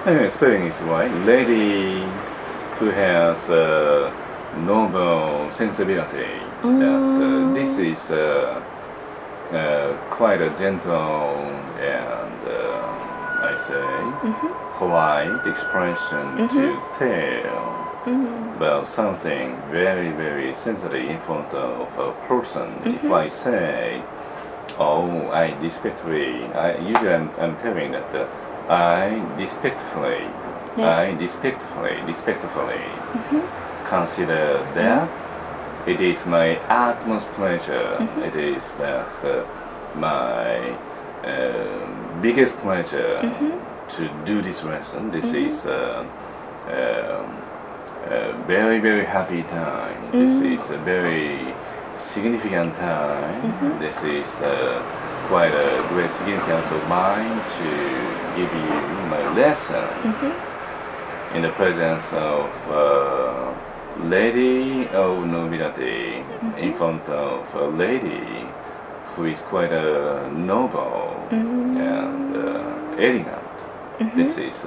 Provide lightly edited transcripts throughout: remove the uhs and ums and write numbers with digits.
Anyway, spelling is right. Lady who has noble sensibility. And this is quite a gentle and I say polite expression to tell about something very, very sensitive in front of a person. If I say, "Oh, I respectfully," usually I'm telling that I respectfully consider that it is my utmost pleasure. It is that my biggest pleasure to do this lesson. This is a very, very happy time. This is a very significant time. This is quite a great significance of mine to give you my lesson in the presence of lady of nobility, in front of a lady who is quite noble and elegant. This is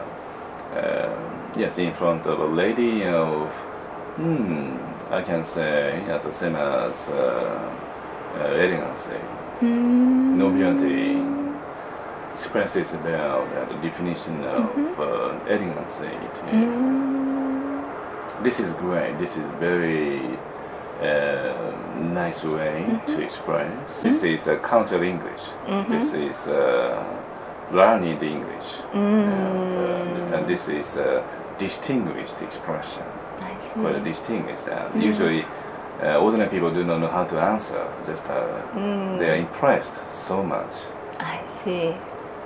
yes, in front of a lady of I can say as the same as elegancy. Nobility expresses about the definition of elegancy. This is great. This is very nice way to express. This is cultural English. This is learned English, and this is a distinguished expression. Quite distinguished. And usually, ordinary people do not know how to answer. Just they are impressed so much. I see.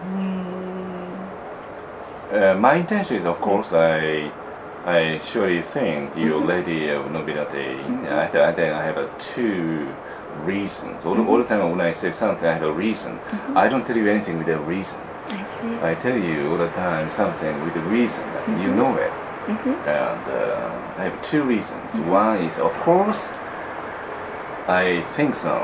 My intention is, of course, I surely think you lady of nobility. I think I have two reasons. All the time when I say something, I have a reason. I don't tell you anything with a reason. I see. I tell you all the time something with a reason that you know it. And I have two reasons. One is, of course, I think so.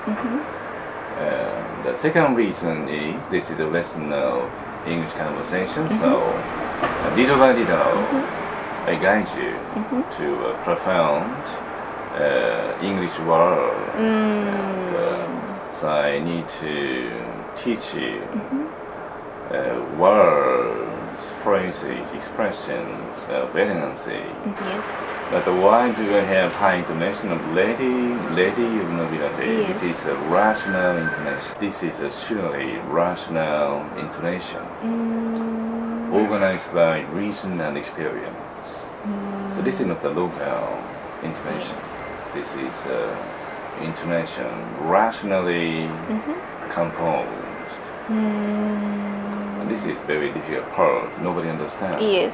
The second reason is this is a lesson of English conversation. So, little by little, I guide you to a profound English word. And, so I need to teach you words, phrases, expressions of elegancy. Yes. But why do I have high intonation of lady of nobility? Yes. This is a rational intonation. This is a surely rational intonation, organized by reason and experience. So this is not a local intonation. Yes. This is intonation rationally composed. And this is very difficult part. Nobody understands. Yes.